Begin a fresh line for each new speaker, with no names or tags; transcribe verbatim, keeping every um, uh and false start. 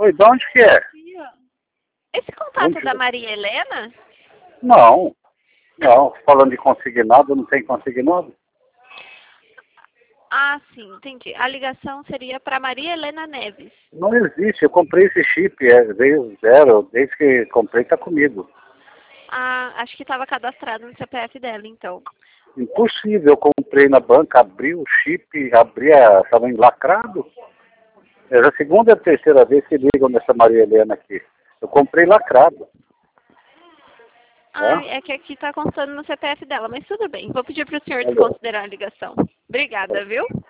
Oi, de onde que é?
Esse contato
Onde?
da Maria Helena?
Não, não. Falando de consignado, não tem consignado?
Ah, sim, entendi. A ligação seria para Maria Helena Neves.
Não existe. Eu comprei esse chip, é, veio zero. Desde que comprei, tá comigo.
Ah, acho que estava cadastrado no C P F dela, então.
Impossível. Eu comprei na banca, abri o chip, abri a... Estava lacrado. É a segunda e a terceira vez que ligam nessa Maria Helena aqui. Eu comprei lacrado.
Ah,
Tá?
é que aqui está constando no C P F dela, mas tudo bem. Vou pedir para o senhor
Valeu.
desconsiderar a ligação. Obrigada, viu?